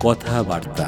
কথাবার্তা।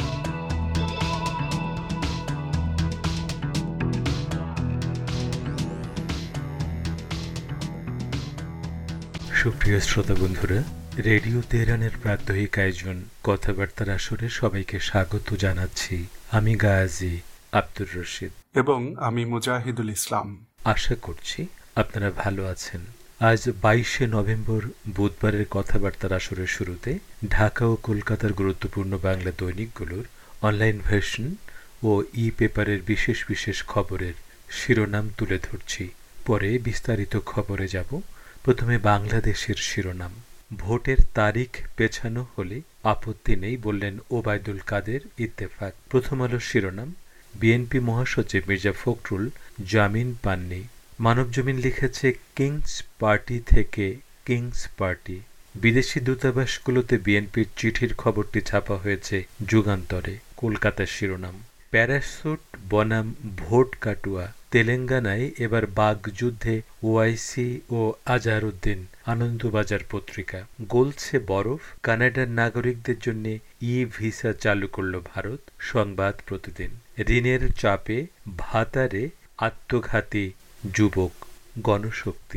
সুপ্রিয় শ্রোতা বন্ধুরা, রেডিও তেহরানের প্রাত্যহিক আয়োজন কথাবার্তার আসরে সবাইকে স্বাগত জানাচ্ছি। আমি গাজী আব্দুর রশিদ এবং আমি মুজাহিদুল ইসলাম। আশা করছি আপনারা ভালো আছেন। আজ 22শে নভেম্বর বুধবারের কথাবার্তার আসরের শুরুতে ঢাকা ও কলকাতার গুরুত্বপূর্ণ বাংলা দৈনিকগুলোর অনলাইন ভার্সন ও ই পেপারের বিশেষ বিশেষ খবরের শিরোনাম তুলে ধরছি। পরে বিস্তারিত খবরে যাব। প্রথমে বাংলাদেশের শিরোনাম। ভোটের তারিখ পেছানো হলে আপত্তি নেই বললেন ওবায়দুল কাদের, ইত্তেফাক। প্রথম আলোর শিরোনাম, বিএনপি মহাসচিব মির্জা ফখরুল জামিন পাননি। মানবজমিন লিখেছে, কিংস পার্টি থেকে কিংস পার্টি। বিদেশি দূতাবাসগুলোতে বিএনপির চিঠির খবরটি ছাপা হয়েছে যুগান্তরে। কলকাতার শিরোনাম, প্যারাসুট বনাম ভোট কাটুয়া। তেলেঙ্গানায় এবার বাগযুদ্ধে ওআইসি ও আজহারউদ্দিন। আনন্দবাজার পত্রিকা। গলছে বরফ, কানাডার নাগরিকদের জন্য ই ভিসা চালু করল ভারত। সংবাদ প্রতিদিন। ঋণের চাপে ভাতারে আত্মঘাতী যুবক। গণশক্তি।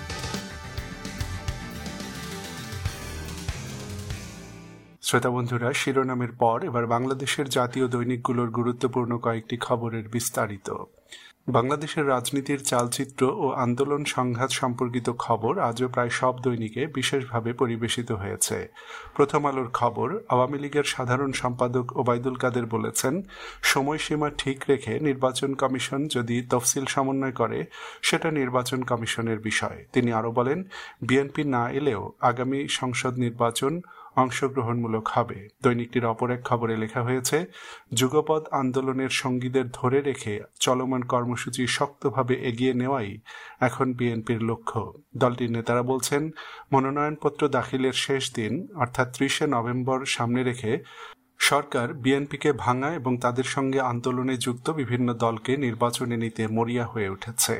শ্রোতা বন্ধুরা, শিরোনামের পর এবার বাংলাদেশের জাতীয় দৈনিকগুলোর গুরুত্বপূর্ণ কয়েকটি খবরের বিস্তারিত। বাংলাদেশের রাজনীতির চালচিত্র ও আন্দোলন সংঘাত সম্পর্কিত খবর আজও প্রায় সব দৈনিকে বিশেষভাবে পরিবেশিত হয়েছে। প্রথম আলোর খবর, আওয়ামী লীগের সাধারণ সম্পাদক ওবায়দুল কাদের বলেছেন, সময়সীমা ঠিক রেখে নির্বাচন কমিশন যদি তফসিল সমন্বয় করে সেটা নির্বাচন কমিশনের বিষয়। তিনি আরও বলেন, বিএনপি না এলেও আগামী সংসদ নির্বাচন অংশগ্রহণমূলক হবে। দৈনিকটির অপর এক খবরে লেখা হয়েছে, যুগপৎ আন্দোলনের সঙ্গীদের ধরে রেখে চলমান কর্মসূচি শক্তভাবে এগিয়ে নেওয়াই এখন বিএনপির লক্ষ্য। দলটির নেতারা বলছেন, মনোনয়নপত্র দাখিলের শেষ দিন অর্থাৎ 30শে নভেম্বর সামনে রেখে সরকার বিএনপিকে ভাঙা এবং তাদের সঙ্গে আন্দোলনে যুক্ত বিভিন্ন দলকে নির্বাচনে নিতে মরিয়া হয়ে উঠেছে।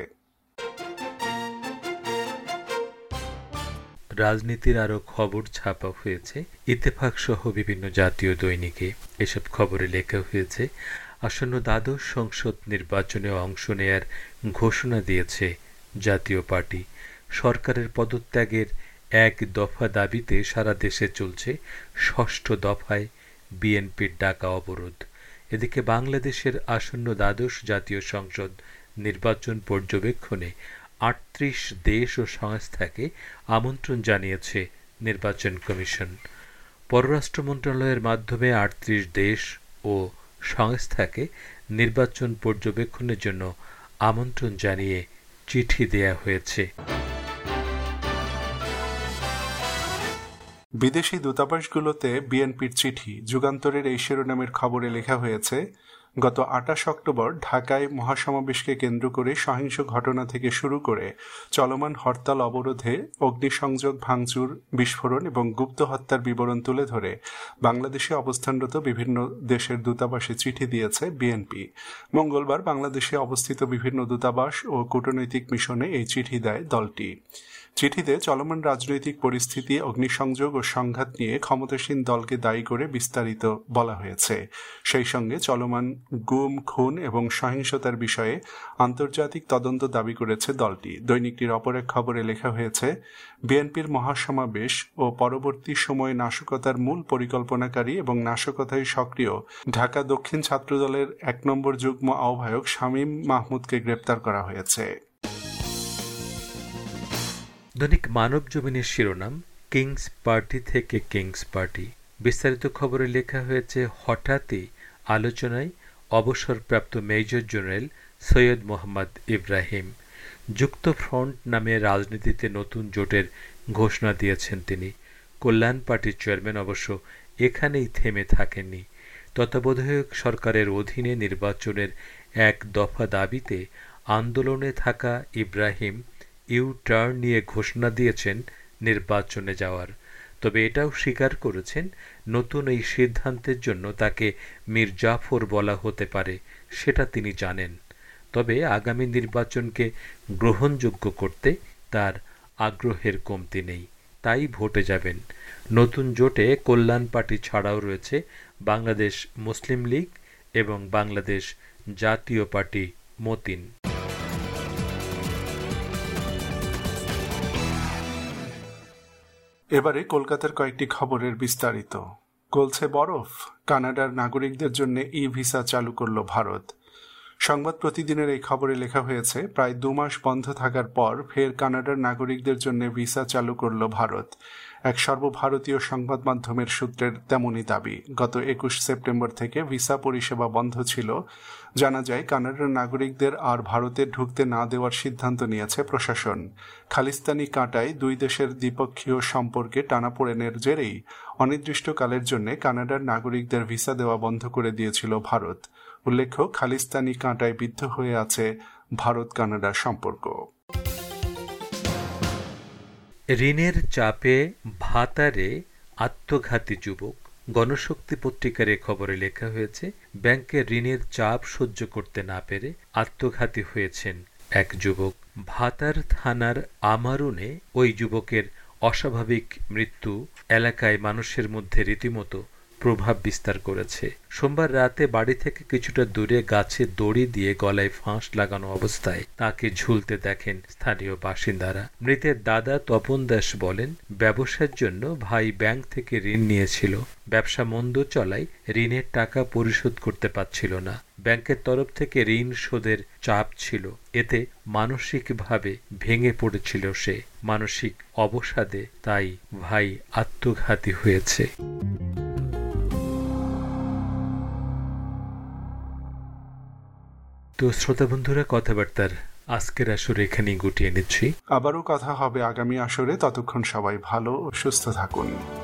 রাজনীতির আরও খবর ছাপা হয়েছে ইত্তেফাক সহ বিভিন্ন জাতীয় দৈনিকে। এসব খবরে লেখা হয়েছে, আসন্ন দ্বাদশ সংসদ নির্বাচনে অংশ নেয়ার ঘোষণা দিয়েছে জাতীয় পার্টি। সরকারের পদত্যাগের এক দফা দাবিতে সারা দেশে চলছে ৬ষ্ঠ দফায় বিএনপির ডাকা অবরোধ। এদিকে বাংলাদেশের আসন্ন দ্বাদশ জাতীয় সংসদ নির্বাচন পর্যবেক্ষণে ৩৮ দেশ ও সংস্থাকে আমন্ত্রণ জানিয়েছে নির্বাচন কমিশন। পররাষ্ট্র মন্ত্রণালয়ের মাধ্যমে ৩৮ দেশ ও সংস্থাকে নির্বাচন পর্যবেক্ষণের জন্য আমন্ত্রণ জানিয়ে চিঠি দেয়া হয়েছে। বিদেশি দূতাবাসগুলোতে বিএনপির চিঠি। যুগান্তরের এই শিরোনামের খবরে লেখা হয়েছে, গত ২৮ অক্টোবর ঢাকায় মহাসমাবেশকে কেন্দ্র করে সহিংস ঘটনা থেকে শুরু করে চলমান হরতাল অবরোধে অগ্নিসংযোগ, ভাঙচুর, বিস্ফোরণ এবং গুপ্ত হত্যার বিবরণ তুলে ধরে বাংলাদেশে অবস্থানরত বিভিন্ন দেশের দূতাবাসে চিঠি দিয়েছে বিএনপি। মঙ্গলবার বাংলাদেশে অবস্থিত বিভিন্ন দূতাবাস ও কূটনৈতিক মিশনে এই চিঠি দেয় দলটি। চিঠিতে চলমান রাজনৈতিক পরিস্থিতি, অগ্নিসংযোগ ও সংঘাত নিয়ে ক্ষমতাসীন দলকে দায়ী করে বিস্তারিত বলা হয়েছে। সেই সঙ্গে চলমান গুম, খুন এবং সহিংসতার বিষয়ে আন্তর্জাতিক তদন্ত দাবি করেছে দলটি। দৈনিকটির অপর এক খবরে লেখা হয়েছে, বিএনপির মহাসমাবেশ ও পরবর্তী সময়ে নাশকতার মূল পরিকল্পনাকারী এবং নাশকতায় সক্রিয় ঢাকা দক্ষিণ ছাত্রদলের ১ নম্বর যুগ্ম আহ্বায়ক শামীম মাহমুদকে গ্রেপ্তার করা হয়েছে। দৈনিক মানবজমিনের শিরোনাম, কিংস পার্টি থেকে কিংস পার্টি। বিস্তারিত খবরে লেখা হয়েছে, হঠাৎই আলোচনায় অবসরপ্রাপ্ত মেজর জেনারেল সৈয়দ মোহাম্মদ ইব্রাহিম। যুক্ত ফ্রন্ট নামে রাজনীতিতে নতুন জোটের ঘোষণা দিয়েছেন তিনি। কল্যাণ পার্টির চেয়ারম্যান অবশ্য এখানেই থেমে থাকেননি। তত্ত্বাবধায়ক সরকারের অধীনে নির্বাচনের এক দফা দাবিতে আন্দোলনে থাকা ইব্রাহিম ইউ টার্ন নিয়ে ঘোষণা দিয়েছেন নির্বাচনে যাওয়ার। তবে এটাও স্বীকার করেছেন, নতুন এই সিদ্ধান্তের জন্য তাকে মীর জাফর বলা হতে পারে, সেটা তিনি জানেন। তবে আগামী নির্বাচনকে গ্রহণযোগ্য করতে তার আগ্রহের কমতি নেই, তাই ভোটে যাবেন। নতুন জোটে কল্যাণ পার্টি ছাড়াও রয়েছে বাংলাদেশ মুসলিম লীগ এবং বাংলাদেশ জাতীয় পার্টি মতিন। এবারে কলকাতার কয়েকটি খবরের বিস্তারিত। গলছে বরফ, কানাডার নাগরিকদের জন্য ই ভিসা চালু করল ভারত। সংবাদ প্রতিদিনের এই খবরে লেখা হয়েছে, প্রায় 2 মাস বন্ধ থাকার পর ফের কানাডার নাগরিকদের জন্য ভিসা চালু করল ভারত। এক সর্বভারতীয় সংবাদ মাধ্যমের সূত্রের তেমনই দাবি। গত 21 সেপ্টেম্বর থেকে ভিসা পরিষেবা বন্ধ ছিল। জানা যায়, কানাডার নাগরিকদের আর ভারতে ঢুকতে না দেওয়ার সিদ্ধান্ত নিয়েছে প্রশাসন। খালিস্তানি কাঁটায় দুই দেশের দ্বিপক্ষীয় সম্পর্কে টানাপোড়েনের জেরেই অনির্দিষ্টকালের জন্য কানাডার নাগরিকদের ভিসা দেওয়া বন্ধ করে দিয়েছিল ভারত। উল্লেখ্য, খালিস্তানি কাঁটায় বিদ্ধ হয়ে আছে ভারত কানাডা সম্পর্ক। ঋণের চাপে ভাতারে আত্মঘাতী যুবক। গণশক্তি পত্রিকার এ খবরে লেখা হয়েছে, ব্যাংকে ঋণের চাপ সহ্য করতে না পেরে আত্মঘাতী হয়েছেন এক যুবক। ভাতার থানার আমারুনে ওই যুবকের অস্বাভাবিক মৃত্যু এলাকায় মানুষের মধ্যে রীতিমতো প্রভাব বিস্তার করেছে। সোমবার রাতে বাড়ি থেকে কিছুটা দূরে গাছে দড়ি দিয়ে গলায় ফাঁস লাগানো অবস্থায় তাকে ঝুলতে দেখেন স্থানীয় বাসিন্দারা। মৃতের দাদা তপন দাস বলেন, ব্যবসার জন্য ভাই ব্যাংক থেকে ঋণ নিয়েছিল। ব্যবসা মন্দ চলায় ঋণের টাকা পরিশোধ করতে পারছিল না। ব্যাংকের তরফ থেকে ঋণ শোধের চাপ ছিল। এতে মানসিকভাবে ভেঙে পড়েছিল সে। মানসিক অবসাদে তাই ভাই আত্মঘাতী হয়েছে। তো শ্রোতা বন্ধুরা, কথাবার্তার আজকের আসরে এখানেই গুটিয়ে নিচ্ছি। আবারও কথা হবে আগামী আসরে। ততক্ষণ সবাই ভালো ও সুস্থ থাকুন।